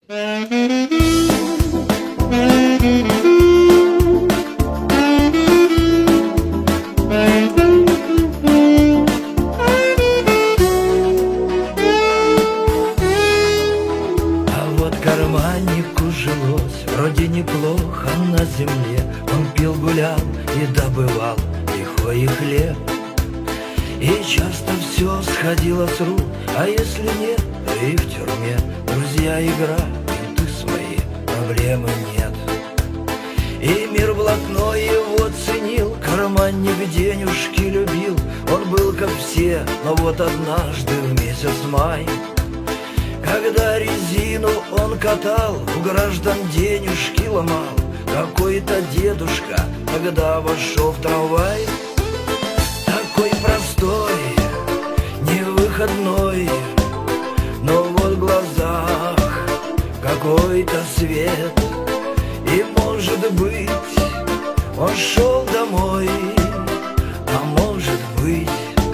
Карманнику жилось вроде неплохо на земле. Он пил, гулял и добывал лихой хлеб. И часто все сходило с рук, а если нет, то и в тюрьме. Друзья, игра, ты свои, проблемы нет. И мир блатной его ценил, карманник денежки любил. Он был как все, но вот однажды в месяц май, когда резину он катал, у граждан денежки ломал, какой-то дедушка тогда вошел в трамвай. Такой простой, невыходной, но вот в глазах какой-то свет. И может быть он шел домой, а может быть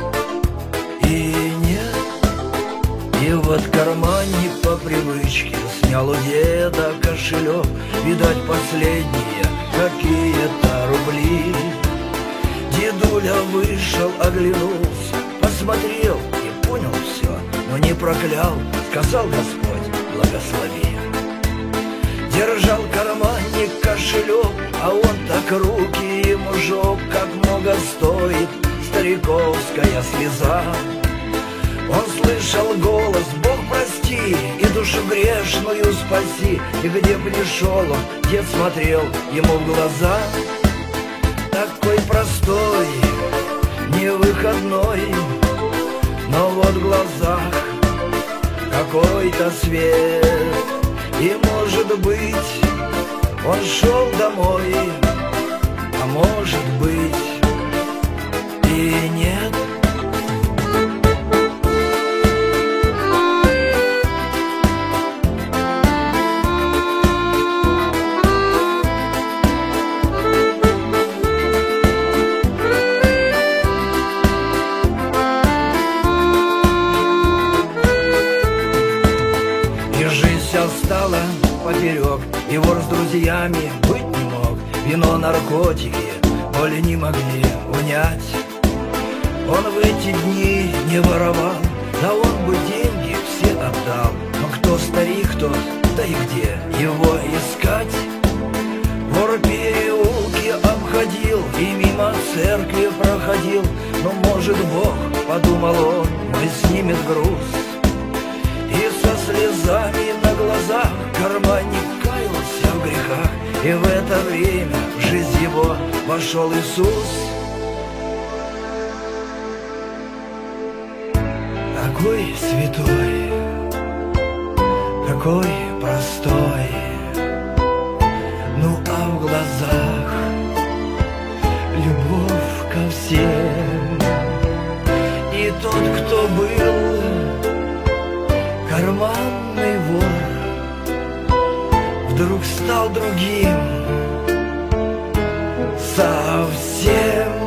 и нет. И вот карманник по привычке снял у деда кошелек. Видать, последние какие-то рубли. Дедуля вышел, оглянулся, посмотрел и понял все, но не проклял, сказал Господь, благослови. Держал карманник кошелек, а он так руки ему жег. Как много стоит стариковская слеза. Он слышал голос: Бог прости и душу грешную спаси. И где б ни шел он, дед смотрел ему в глаза. Такой простой, невыходной, но вот в глазах какой-то свет. И может быть он шел домой, а может быть и нет. Стало поперек, и вор с друзьями быть не мог. Вино, наркотики боли не могли унять. Он в эти дни не воровал, да он бы деньги все отдал. Но кто старик тот, да и где его искать? Вор переулки обходил и мимо церкви проходил. Но может Бог, подумал он, мой снимет груз. И со слезами на глазах карманник каялся в грехах. И в это время в жизнь его вошел Иисус. Такой святой, такой простой, ну а в глазах любовь ко всем. И тот, кто был карманный вор, вдруг стал другим совсем.